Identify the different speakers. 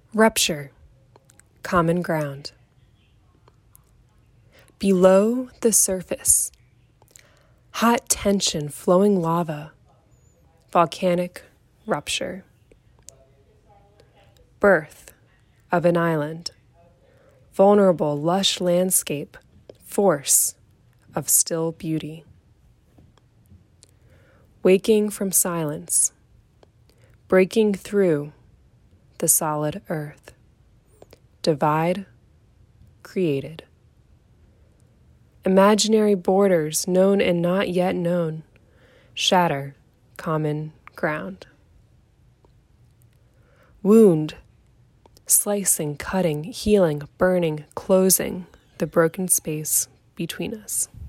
Speaker 1: Rupture, common ground. Below the surface, hot tension, flowing lava, volcanic rupture. Birth of an island, vulnerable, lush landscape, force of still beauty. Waking from silence, breaking through the solid earth. Divide, created. Imaginary borders, known and not yet known. Shatter, common ground. Wound, slicing, cutting, healing, burning, closing the broken space between us.